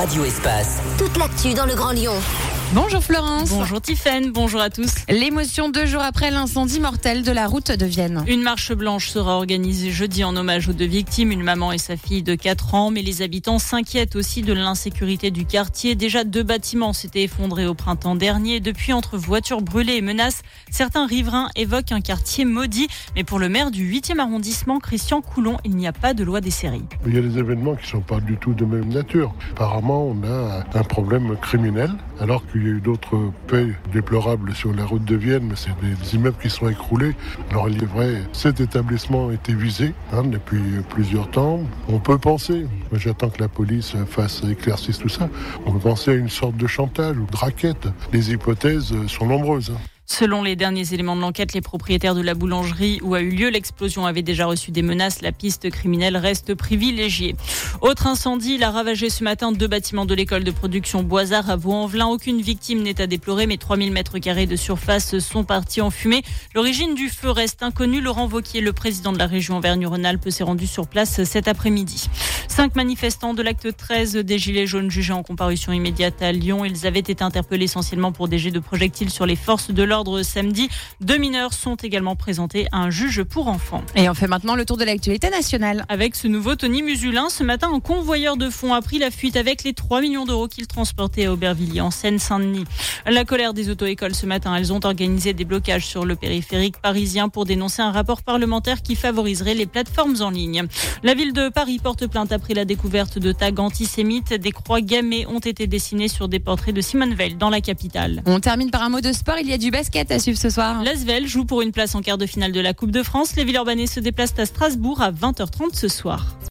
Radio Espace. Toute l'actu dans le Grand Lyon. Bonjour Florence. Bonjour Tiffaine, bonjour à tous. L'émotion 2 jours après l'incendie mortel de la route de Vienne. Une marche blanche sera organisée jeudi en hommage aux 2 victimes, une maman et sa fille de 4 ans. Mais les habitants s'inquiètent aussi de l'insécurité du quartier. Déjà 2 bâtiments s'étaient effondrés au printemps dernier. Depuis, entre voitures brûlées et menaces, certains riverains évoquent un quartier maudit. Mais pour le maire du 8e arrondissement, Christian Coulon, il n'y a pas de loi des séries. Il y a des événements qui ne sont pas du tout de même nature. Apparemment, on a un problème criminel, alors qu'il y a eu d'autres faits déplorables sur la route de Vienne, mais c'est des immeubles qui sont écroulés. Alors il est vrai, cet établissement a été visé depuis plusieurs temps. On peut penser, moi j'attends que la police éclaircisse tout ça, on peut penser à une sorte de chantage ou de raquette. Les hypothèses sont nombreuses. Selon les derniers éléments de l'enquête, les propriétaires de la boulangerie où a eu lieu l'explosion avaient déjà reçu des menaces. La piste criminelle reste privilégiée. Autre incendie, il a ravagé ce matin 2 bâtiments de l'école de production Boisard à Vaux-en-Velin. Aucune victime n'est à déplorer, mais 3000 m² de surface sont partis en fumée. L'origine du feu reste inconnue. Laurent Wauquiez, le président de la région Auvergne-Rhône-Alpes, s'est rendu sur place cet après-midi. 5 manifestants de l'acte 13 des Gilets jaunes jugés en comparution immédiate à Lyon. Ils avaient été interpellés essentiellement pour des jets de projectiles sur les forces de l'ordre samedi. 2 mineurs sont également présentés à un juge pour enfants. Et on fait maintenant le tour de l'actualité nationale. Avec ce nouveau Tony Musulin, ce matin, un convoyeur de fonds a pris la fuite avec les 3 millions d'euros qu'il transportait à Aubervilliers en Seine-Saint-Denis. La colère des auto-écoles ce matin, elles ont organisé des blocages sur le périphérique parisien pour dénoncer un rapport parlementaire qui favoriserait les plateformes en ligne. La ville de Paris porte plainte après la découverte de tags antisémites. Des croix gammées ont été dessinées sur des portraits de Simone Veil dans la capitale. On termine par un mot de sport. Il y a du basket à suivre ce soir. L'Asvel joue pour une place en quart de finale de la Coupe de France. Les Villeurbanais se déplacent à Strasbourg à 20h30 ce soir.